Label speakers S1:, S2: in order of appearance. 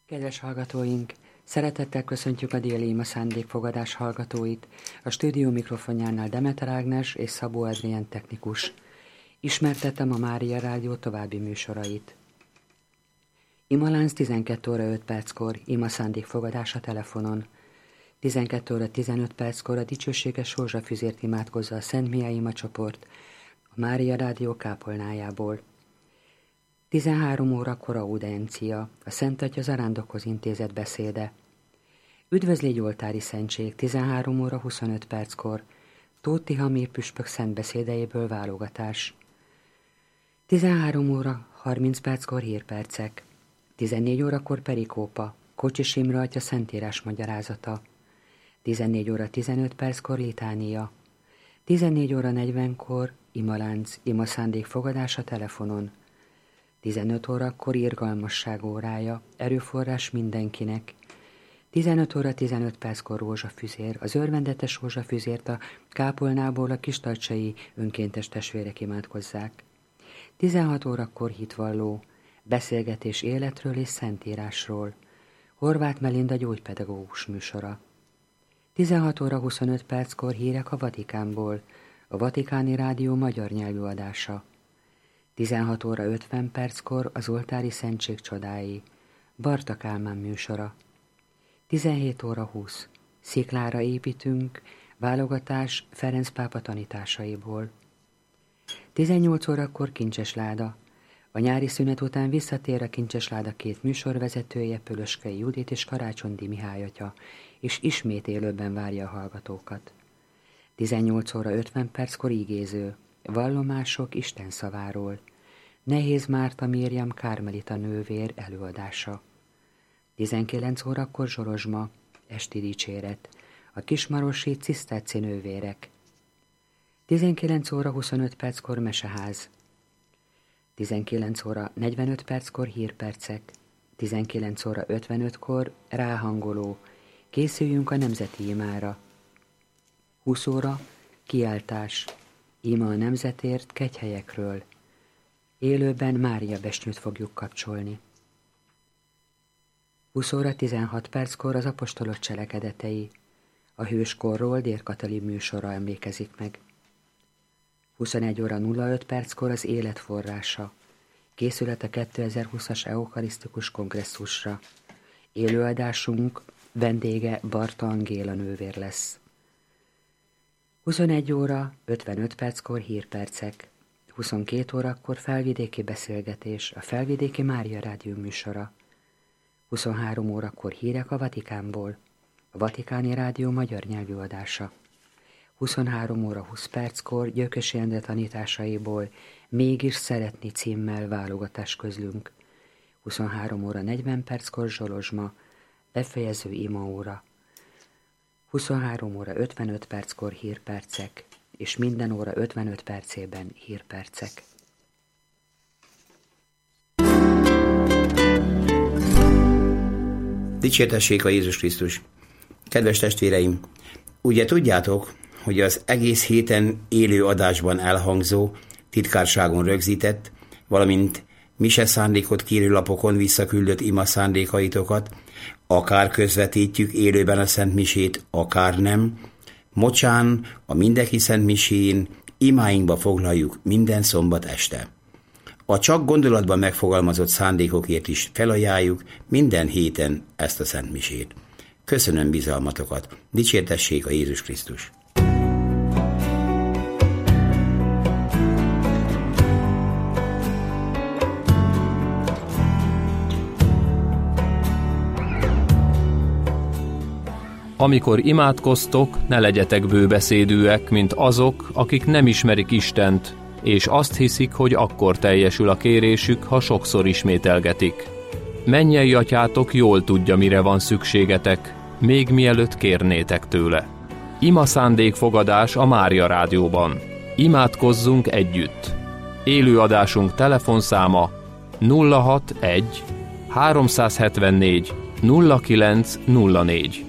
S1: Kedves hallgatóink! Szeretettel köszöntjük a déli ima szándékfogadás hallgatóit. A stúdió mikrofonjánál Demeter Ágnes és Szabó Adrien technikus. Ismertettem a Mária Rádió további műsorait. Imalánc 12 óra 5 perckor, ima szándékfogadás a telefonon. 12 óra 15 perckor a dicsőséges rózsafüzért imádkozza a Szent Mihály ima csoport a Mária Rádió kápolnájából. 13 órakor audencia, a Szent Atya zarándokhoz intézett beszéde. Üdvözlégy oltári szentség 13 óra 25 perckor, Tóth Tihamér püspök szent beszédeiből válogatás. 13 óra 30 perckor hírpercek, 14 órakor perikópa, Kocsis Imre atya szentírás magyarázata. 14 óra 15 perckor litánia, 14 óra 40-kor imalánc, ima szándékfogadás a telefonon. 15 órakor irgalmasság órája, erőforrás mindenkinek. 15 óra 15 perckor rózsafüzér, az örvendetes rózsafüzért a kápolnából a kistarcsai önkéntes testvérek imádkozzák. 16 órakor hitvalló, beszélgetés életről és szentírásról, Horváth Melinda gyógypedagógus műsora. 16 óra 25 perckor hírek a Vatikánból, a Vatikáni Rádió magyar nyelvű adása. 16 óra 50 perckor az oltári szentség csodái, Barta Kálmán műsora. 17 óra 20, sziklára építünk, válogatás Ferenc pápa tanításaiból. 18 órakor Kincses Láda, a nyári szünet után visszatér a Kincses Láda két műsorvezetője, Pölöskei Judit és Karácsondi Mihály atya, és ismét élőben várja a hallgatókat. 18 óra 50 perckor igéző, vallomások Isten szaváról, Nehéz Márta Miriam Kármelita nővér előadása. 19 órakor zsorozsma, esti dicséret, a kismarosi ciszterci nővérek. 19 óra 25 perckor meseház. 19 óra 45 perckor hírpercek. 19 óra 55-kor ráhangoló, készüljünk a nemzeti imára. 20 óra kiáltás, ima a nemzetért kegyhelyekről. Élőben Mária besnyőt fogjuk kapcsolni. 20 óra 16 perckor az apostolok cselekedetei, a hőskorról Dér Katalin műsora emlékezik meg. 21 óra 05 perckor az élet forrása, készület a 2020-as eukarisztikus kongresszusra. Élőadásunk vendége Barta Angéla nővér lesz. 21 óra 55 perckor hírpercek, 22 órakor felvidéki beszélgetés, a Felvidéki Mária Rádió műsora. 23 órakor hírek a Vatikánból, a Vatikáni Rádió magyar nyelvű adása. 23 óra 20 perckor Gyökösi Endre tanításaiból Mégis szeretni címmel válogatás közlünk. 23 óra 40 perckor zsolozsma, befejező imaóra. 23 óra 55 perckor hírpercek, és minden óra 55 percében hírpercek.
S2: Dicsértessék a Jézus Krisztus! Kedves testvéreim, ugye tudjátok, hogy az egész héten élő adásban elhangzó, titkárságon rögzített, valamint mise szándékot kérő lapokon visszaküldött ima szándékaitokat, akár közvetítjük élőben a Szent Misét, akár nem, mocsán a mindenki Szent Misén imáinkba foglaljuk minden szombat este. A csak gondolatban megfogalmazott szándékokért is felajánljuk minden héten ezt a Szent Misét. Köszönöm bizalmatokat, dicsértessék a Jézus Krisztus!
S3: Amikor imádkoztok, ne legyetek bőbeszédűek, mint azok, akik nem ismerik Istent, és azt hiszik, hogy akkor teljesül a kérésük, ha sokszor ismételgetik. Mennyei atyátok jól tudja, mire van szükségetek, még mielőtt kérnétek tőle. Ima szándékfogadás a Mária Rádióban. Imádkozzunk együtt. Élőadásunk telefonszáma 061 374 0904.